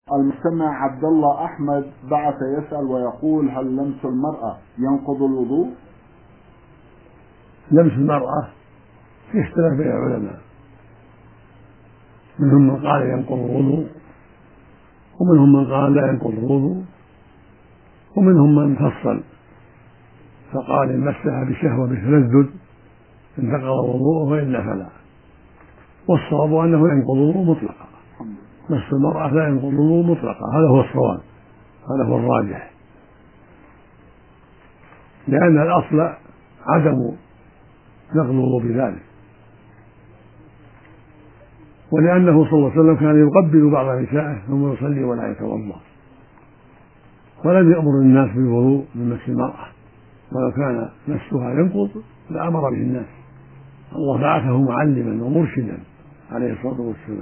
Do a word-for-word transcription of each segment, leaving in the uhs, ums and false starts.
المستمع عبد الله أحمد بعث يسأل ويقول: هل لمس المرأة ينقض الوضوء؟ لمس المرأة في اختلاف بين العلماء، منهم من قال ينقض الوضوء، ومنهم من قال لا ينقض الوضوء، ومنهم من فصل فقال إن مسها بشهوة بتلذذ انتقض وضوءه وإلا فلا. والصواب أنه ينقض الوضوء مطلقا، مس المرأة لا ينقض الوضوء مطلقا، هذا هو الصواب، هذا هو الراجح، لأن الأصل عدم نقض الوضوء بذلك، ولأنه صلى الله عليه وسلم كان يقبل بعض نسائه ثم يصلي ولا يتوضأ، ولم يأمر الناس بالوضوء من مس المرأة، ولو كان مسها ينقض لأمر به الناس. الله بعثه معلما ومرشدا عليه الصلاة والسلام،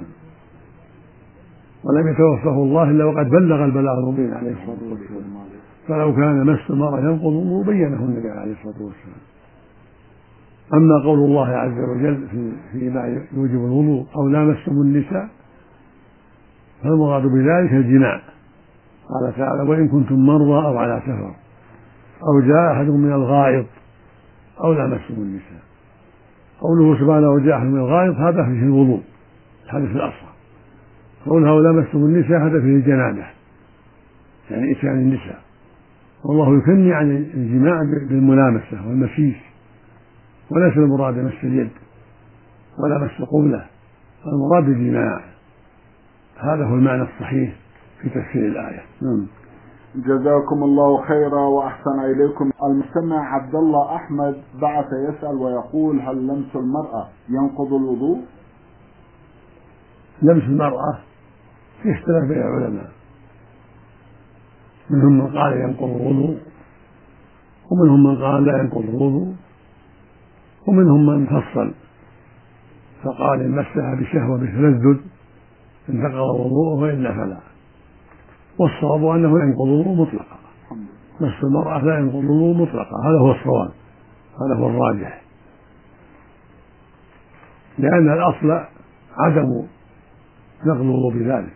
ولم يتوفه الله إلا وقد بلغ البلاغ المبين عليه الصلاة والسلام، فلو كان مس المرأة ينقض الوضوء بينه النبي عليه الصلاة والسلام. أما قول الله عز وجل في فيما يوجب الوضوء أو لامستم النساء، فالمراد بذلك الجماع، قال تعالى: وإن كنتم مرضى أو على سفر أو جاء أحد من الغائط أو لامستم النساء. قوله سبحانه وجاء أحد من الغائط هذا فيه الوضوء، الحدث الأصغر. قوله أو لامستم النساء هذا فيه الجنابة، يعني إتيان النساء. والله يكني عن الجماع بالملامسة والمسيس، وليس المراد مس اليد ولا مس قبلة، المراد الجماع. هذا هو المعنى الصحيح في تفسير الآية. نعم. جزاكم الله خيرا وأحسن إليكم. المستمع عبد الله أحمد بعث يسأل ويقول: هل لمس المرأة ينقض الوضوء؟ لمس المرأة في اختلاف بين العلماء، منهم من قال ينقض الوضوء، ومنهم من قال لا ينقض الوضوء، ومنهم من فصل فقال إن مسها بشهوة بتلذذ انتقض وضوءه وإلا فلا. والصواب أنه ينقض الوضوء مطلقا، مس المرأة لا ينقض الوضوء مطلقا، هذا هو الصواب، هذا هو الراجح، لأن الأصل عدم نقض الوضوء بذلك،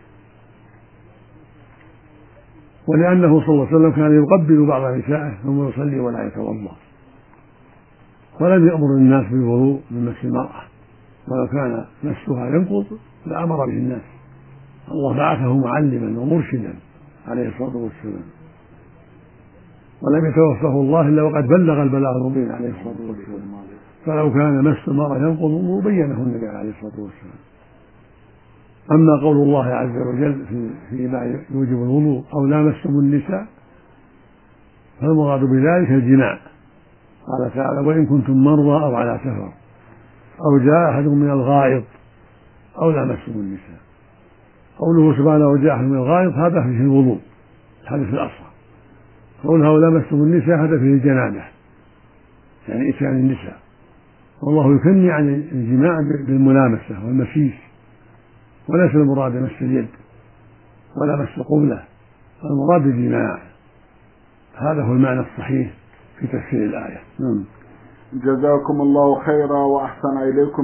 ولأنه صلى الله عليه وسلم كان يقبل بعض نسائه ثم يصلي ولا يتوضأ، ولم يأمر الناس بالوضوء من مس المرأة، ولو كان مسها ينقض لأمر به الناس. الله بعثه معلما ومرشدا عليه الصلاة والسلام، ولم يتوفه الله إلا وقد بلغ البلاغ المبين عليه الصلاة والسلام، فلو كان مس المرأة ينقض الوضوء بينه النبي عليه الصلاة والسلام. أما قول الله عز وجل في فيما يوجب الوضوء أو لامستم النساء، فالمراد بذلك الجماع، قال تعالى: وإن كنتم مرضى أو على سفر أو جاء أحد من الغائط أو لامستم النساء. قوله سبحانه وجاء أحد من الغائط هذا فيه الوضوء، الحدث الأصغر. قوله أو لامستم النساء هذا فيه الجنابة، يعني إتيان النساء. والله يكني عن الجماع بالملامسة والمسيس، وليس المراد مس اليد ولا مس قبلة، المراد الجماع. هذا هو المعنى الصحيح في تفسير الآية. نعم. جزاكم الله خيرا وأحسن إليكم.